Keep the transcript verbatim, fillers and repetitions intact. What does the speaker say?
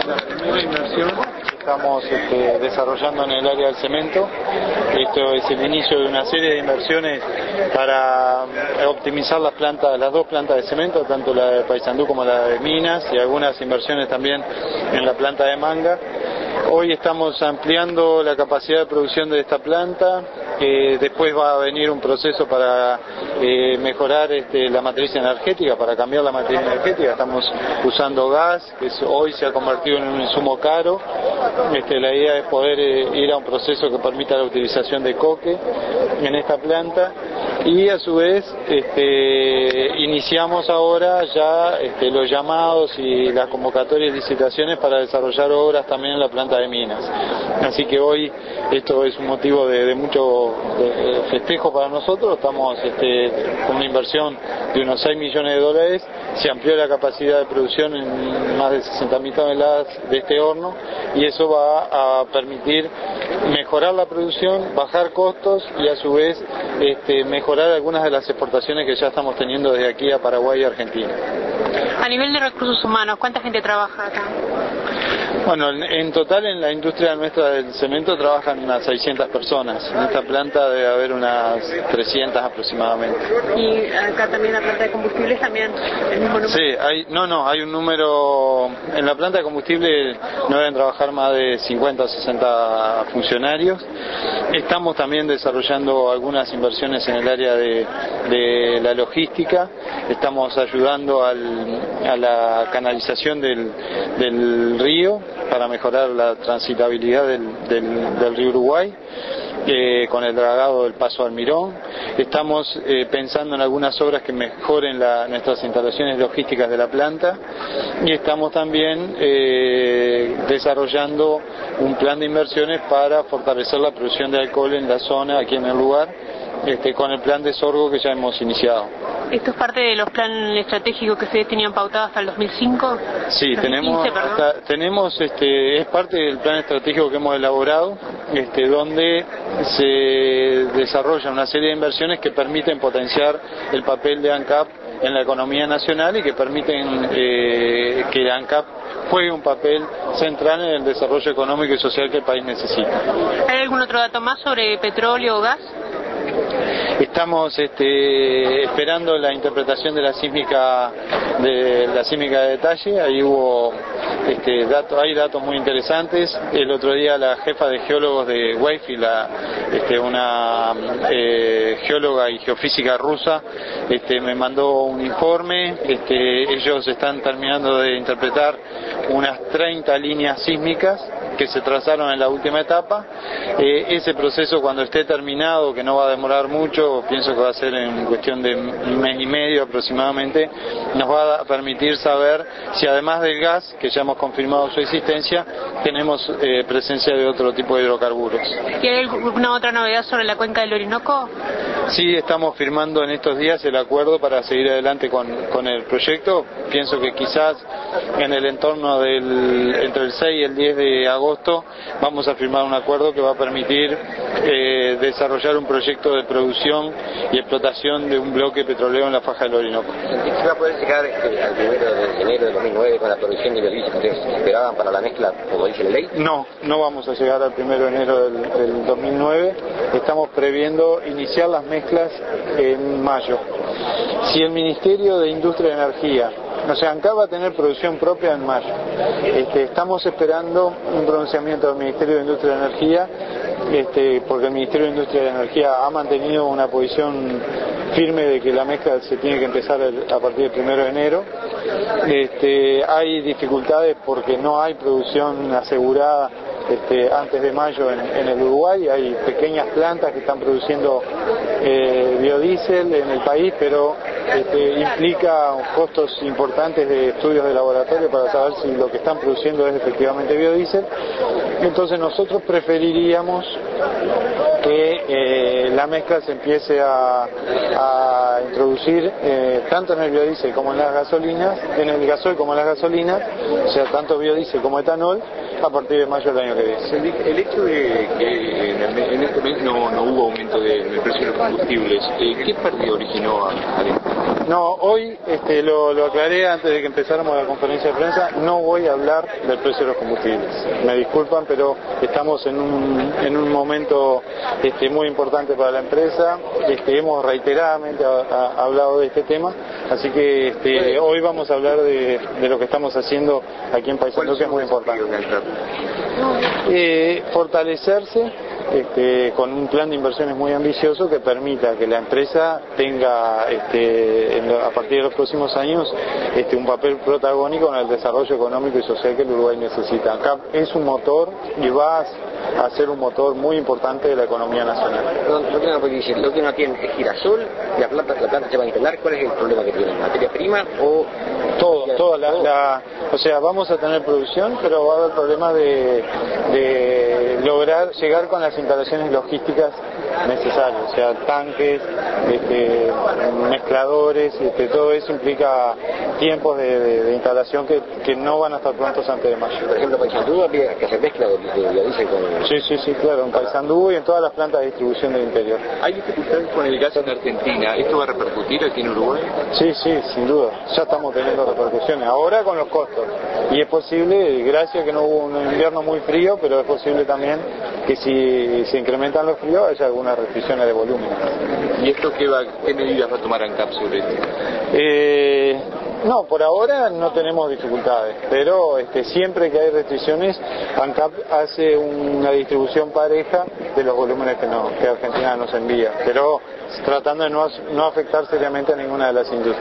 La primera inversión que estamos este, desarrollando en el área del cemento. Esto es el inicio de una serie de inversiones para optimizar las plantas, las dos plantas de cemento, tanto la de Paysandú como la de Minas, y algunas inversiones también en la planta de Manga. Hoy estamos ampliando la capacidad de producción de esta planta. Eh, después va a venir un proceso para eh, mejorar este, la matriz energética, para cambiar la matriz energética. Estamos usando gas, que es, hoy se ha convertido en un insumo caro. Este, la idea es poder eh, ir a un proceso que permita la utilización de coque en esta planta. Y a su vez este, iniciamos ahora ya este, los llamados y las convocatorias y licitaciones para desarrollar obras también en la planta de Minas. Así que hoy esto es un motivo de, de mucho de festejo para nosotros. Estamos este, con una inversión de unos seis millones de dólares. Se amplió la capacidad de producción en más de sesenta mil toneladas de este horno, y eso va a permitir mejorar la producción, bajar costos y a su vez este, mejorar algunas de las exportaciones que ya estamos teniendo desde aquí a Paraguay y Argentina. A nivel de recursos humanos, ¿cuánta gente trabaja acá? Bueno, en total en la industria nuestra del cemento trabajan unas seiscientas personas. En esta planta debe haber unas trescientas aproximadamente. ¿Y acá también la planta de combustibles también el mismo número? Sí, hay, no, no, hay un número. En la planta de combustible no deben trabajar más de cincuenta o sesenta funcionarios. Estamos también desarrollando algunas inversiones en el área de, de la logística. Estamos ayudando al, a la canalización del, del río para mejorar la transitabilidad del, del, del río Uruguay, eh, con el dragado del Paso Almirón. Estamos eh, pensando en algunas obras que mejoren la, nuestras instalaciones logísticas de la planta, y estamos también eh, desarrollando un plan de inversiones para fortalecer la producción de alcohol en la zona, aquí en el lugar, este, con el plan de sorgo que ya hemos iniciado. ¿Esto es parte de los planes estratégicos que ustedes tenían pautados hasta el dos mil cinco? Sí, tenemos, hasta, tenemos este, es parte del plan estratégico que hemos elaborado, este, donde se desarrolla una serie de inversiones que permiten potenciar el papel de ANCAP en la economía nacional y que permiten eh, que ANCAP juegue un papel central en el desarrollo económico y social que el país necesita. ¿Hay algún otro dato más sobre petróleo o gas? Estamos este, esperando la interpretación de la sísmica de la sísmica de detalle. Ahí hubo este, datos, hay datos muy interesantes. El otro día la jefa de geólogos de Wayfield, la, este, una eh, geóloga y geofísica rusa, este, me mandó un informe. Este, ellos están terminando de interpretar unas treinta líneas sísmicas que se trazaron en la última etapa. Eh, ese proceso, cuando esté terminado, que no va a demorar mucho, pienso que va a ser en cuestión de un mes y medio aproximadamente, nos va a permitir saber si además del gas, que ya hemos confirmado su existencia, tenemos eh, presencia de otro tipo de hidrocarburos. ¿Y hay alguna otra novedad sobre la cuenca del Orinoco? Sí, estamos firmando en estos días el acuerdo para seguir adelante con, con el proyecto. Pienso que quizás en el entorno del entre el seis y el diez de agosto vamos a firmar un acuerdo que va a permitir eh, desarrollar un proyecto de producción y explotación de un bloque petrolero en la faja del Orinoco. ¿Se va a poder llegar este, al primero de enero de dos mil nueve con la producción de biodiesel que ustedes esperaban para la mezcla, como dice la ley? No, no vamos a llegar al primero de enero del, del dos mil nueve. Estamos previendo iniciar las mezclas en mayo. Si el Ministerio de Industria y Energía, o sea, ANCAP va a tener producción propia en mayo. Este, estamos esperando un pronunciamiento del Ministerio de Industria y Energía, este, porque el Ministerio de Industria y Energía ha mantenido una posición firme de que la mezcla se tiene que empezar a partir del primero de enero. Este, hay dificultades porque no hay producción asegurada Este, antes de mayo en, en el Uruguay. Hay pequeñas plantas que están produciendo eh, biodiesel en el país, pero este, implica costos importantes de estudios de laboratorio para saber si lo que están produciendo es efectivamente biodiesel. Entonces nosotros preferiríamos que eh, la mezcla se empiece a, a introducir eh, tanto en el biodiesel como en las gasolinas, en el gasoil como en las gasolinas, o sea, tanto biodiesel como etanol, a partir de mayo del año que viene. El hecho de que en este mes no, no hubo aumento del de precio de los combustibles, ¿qué pérdida originó a, a No, hoy este, lo, lo aclaré antes de que empezáramos la conferencia de prensa, no voy a hablar del precio de los combustibles. Me disculpan, pero estamos en un, en un momento este, muy importante para la empresa, este, hemos reiteradamente a, a, hablado de este tema, así que este, hoy vamos a hablar de, de lo que estamos haciendo aquí en Paysandú, que es muy importante. Eh, fortalecerse este, con un plan de inversiones muy ambicioso que permita que la empresa tenga este, en, a partir de los próximos años este, un papel protagónico en el desarrollo económico y social que el Uruguay necesita. ANCAP es un motor y va a ser un motor muy importante de la economía nacional. No, no tengo que decir, lo que no tiene es girasol, la planta, la planta se va a instalar, ¿cuál es el problema que tienen? ¿Materia prima o...? Todo, toda la, la, o sea, vamos a tener producción, pero va a haber problemas de, de lograr llegar con las instalaciones logísticas necesarias, o sea, tanques, este, mezcladores, este, todo eso implica tiempos de, de, de instalación que, que no van a estar prontos antes de mayo. Por ejemplo, Paysandú había que hacer mezcla de biodiesel con... Sí, sí, sí, claro, en Paysandú y en todas las plantas de distribución del interior. ¿Hay dificultades con el gas en Argentina? ¿Esto va a repercutir aquí en Uruguay? Sí, sí, sin duda, ya estamos teniendo repercusiones, ahora con los costos, y es posible, gracias que no hubo un invierno muy frío, pero es posible también que si se incrementan los fríos haya algunas restricciones de volumen. ¿Y esto qué, va, qué medidas va a tomar ANCAP sobre esto? Eh, no, por ahora no tenemos dificultades, pero este, siempre que hay restricciones, ANCAP hace una distribución pareja de los volúmenes que, no, que Argentina nos envía, pero tratando de no, no afectar seriamente a ninguna de las industrias.